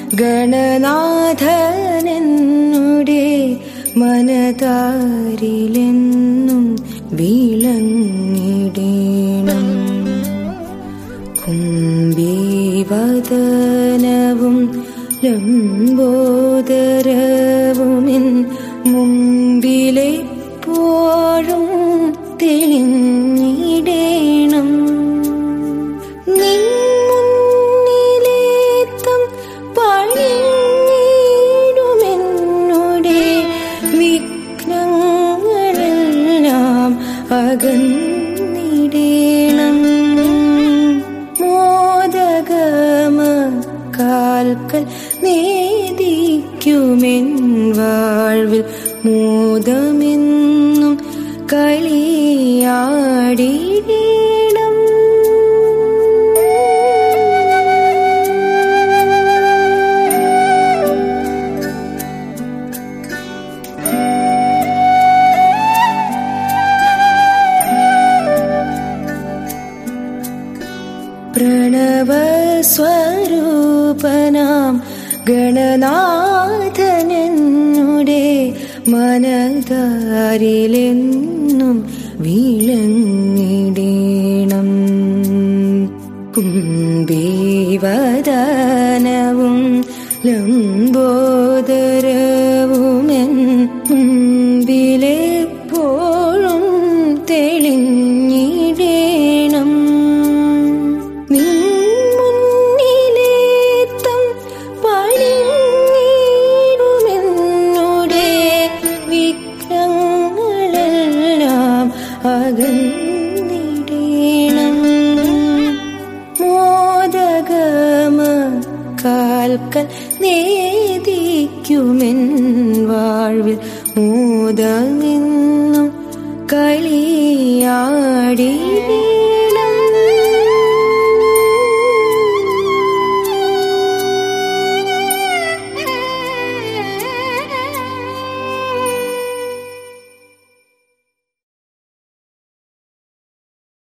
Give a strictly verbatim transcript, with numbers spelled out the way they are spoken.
ഗണനാഥനെന്നുടെ മനതാരിലെന്നും വിളങ്ങിടേണം. കുംഭീവദനവും ലംബോദരവുമെൻ മുമ്പിലെപ്പോഴും തെളിഞ്ഞിടേണം. നിൻ മുന്നിലേത്തം പണിഞ്ഞിടുമെന്നുടെ വിഘ്നങ്ങളെല്ലാം അകന്നിടേണം. മോദഗമ കാൽക്കൽ നേദിക്കുമെൻ വാഴ്വിൽ മോദമെന്നും കളിയാടിടേണം. പ്രണവസ്വരൂപനാം ഗണനാഥനെന്നുടെ മനതാരിലെന്നും വിളങ്ങിടേണം. കുംഭീവദനവും ലംബോദരവുമെൻ മുമ്പിലെപ്പോഴും തെളിഞ്ഞിടേണം. നിൻ മുന്നിലേത്തം പണിഞ്ഞിടുമെന്നുടെ വിഘ്നങ്ങളെല്ലാം അകന്നിടേണം. മോദഗമ കാൽക്കൽ നേദിക്കുമെൻ വാഴ്വിൽ മോദമെന്നും കളിയാടിടേണം.